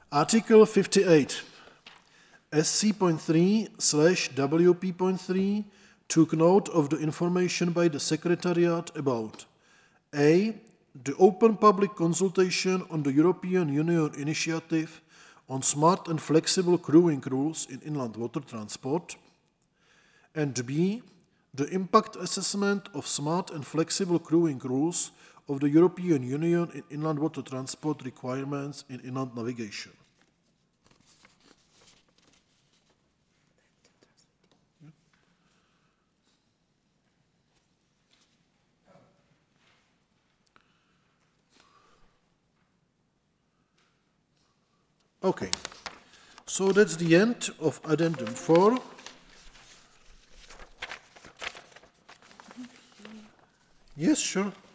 Article 58. SC.3/WP.3 took note of the information by the Secretariat about a. The open public consultation on the European Union initiative on smart and flexible crewing rules in inland water transport, and b. The impact assessment of smart and flexible crewing rules of the European Union in inland water transport requirements in inland navigation. Okay, so that's the end of Addendum 4. Yes, sure.